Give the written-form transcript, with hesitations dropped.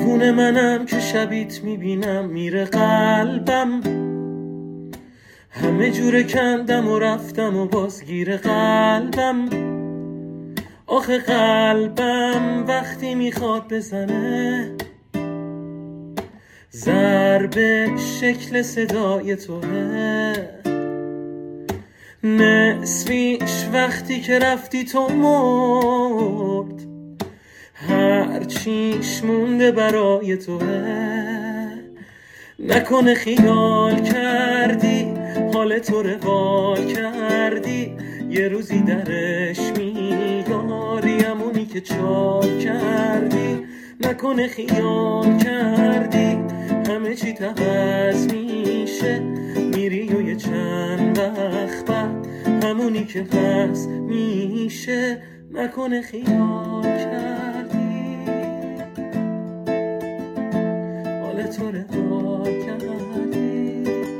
دیوونه منم که شبیت میبینم میره قلبم، همه جوره کندم و رفتم و بازگیر قلبم. آخه قلبم وقتی میخواد بزنه ضربه شکل صدای توه. نصفیش وقتی که رفتی تو مرد، هرچیش مونده برای توه. نکنه خیال کردی حال تو روال کردی، یه روزی درش میاری همونی که چال کردی. نکنه خیال کردی همه چی عوض میشه، میری و یه چند وقت بعد همونی که هست میشه. نکنه خیال کردی حال تو روال کردی.